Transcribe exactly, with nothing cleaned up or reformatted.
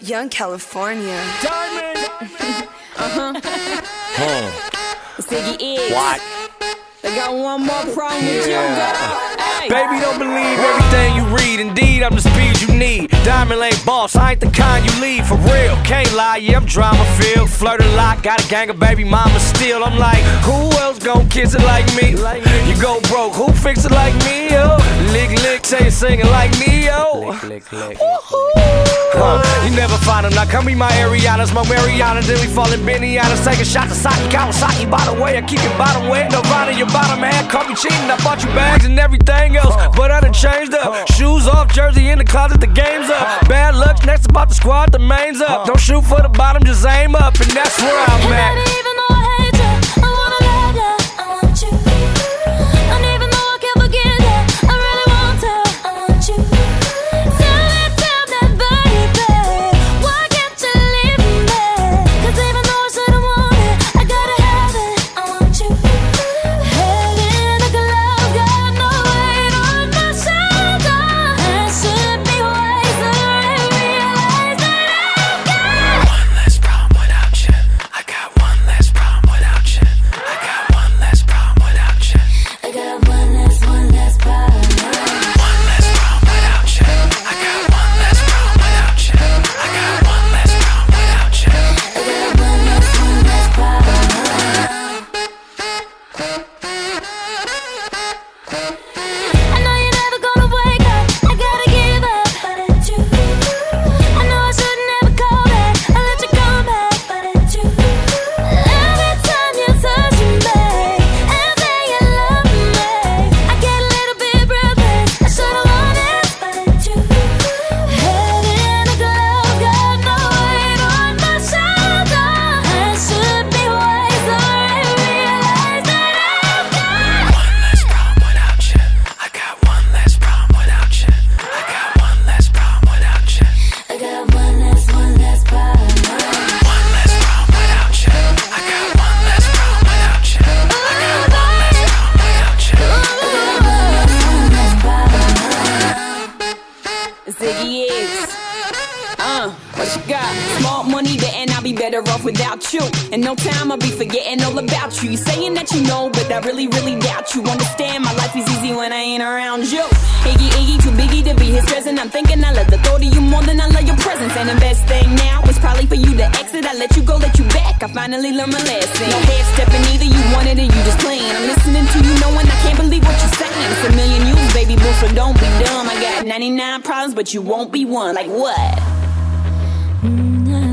Young California. Diamond! Uh-huh. Hmm. Ziggy is. What? They got one more problem with Yeah. you, girl. Hey. Baby, don't believe everything you read. Indeed, I'm the speed you need. Diamond Lane boss, I ain't the kind you leave. For real, can't lie, yeah, I'm drama-filled. Flirt a lot, got a gang of baby mamas still. I'm like, who else gon' kiss it like me? You go broke, who fix it like me, yo? Lick, lick, say it singing like me, yo. Lick, lick, lick, huh. You never find them, now come be my Ariana, smoke Mariana, then we fall in Benihana's, take a shot to Saki Kawasaki. By the way, I keep your bottom wet, Nirvana, your bottom half, caught me cheating, I bought you bags and everything else, but I done changed up, shoes off, jersey in the closet, the game's up, bad luck, next about the squad, the main's up, don't shoot for the bottom, just aim up, and that's where I'm at. And even though I hate you, I wanna love you, I want you. And even though I can't forget you, I really want to, I want you. Tell me, tell me, baby, why can't you leave me? Cause even though I should've wanted, I gotta have it, I want you. Heading like a love, got no weight on my shoulder. I should be wiser and realize that I've got One less problem without you. I got one less problem without you. I got one less problem without you. I got one less, one less problem. One less problem without you. I got one less problem without you. I got one less problem without you. I got one less, one less problem. I know you're never gonna wake up, I gotta give up, but it's you. I know I should never call back, I let you come back, but it's you. Every time you touch me and say you love me, I get a little bit breathless, I should've wanted, but it's you. Heading like a love, got no weight on my shoulder. I should be wiser and realize that I've got One less problem without you. I got one less problem without you. I got one less problem without you. I got one less, one less problem. One less problem without you. I got one less problem without you. I got one less problem without you. One less problem. Ziggy is. Uh, what you got? Small money, but and I'll be better off without you. In no time, I'll be forgetting all about you. You saying that you know, but I really, really doubt you. Understand, my life is easy when I ain't around you. Iggy, Iggy, too biggie to be his present. I'm thinking I love the thought of you more than I love your presence. And the best thing now is probably for you to exit. I let you go, let you back. I finally learned my lesson. No head stepping either, you wanted it, you just playing. I'm listening to you, knowing I can't believe what you're saying. It's a million yous, baby boo, so don't be dumb. I got ninety-nine problems, but you won't be one. Like what? Mm,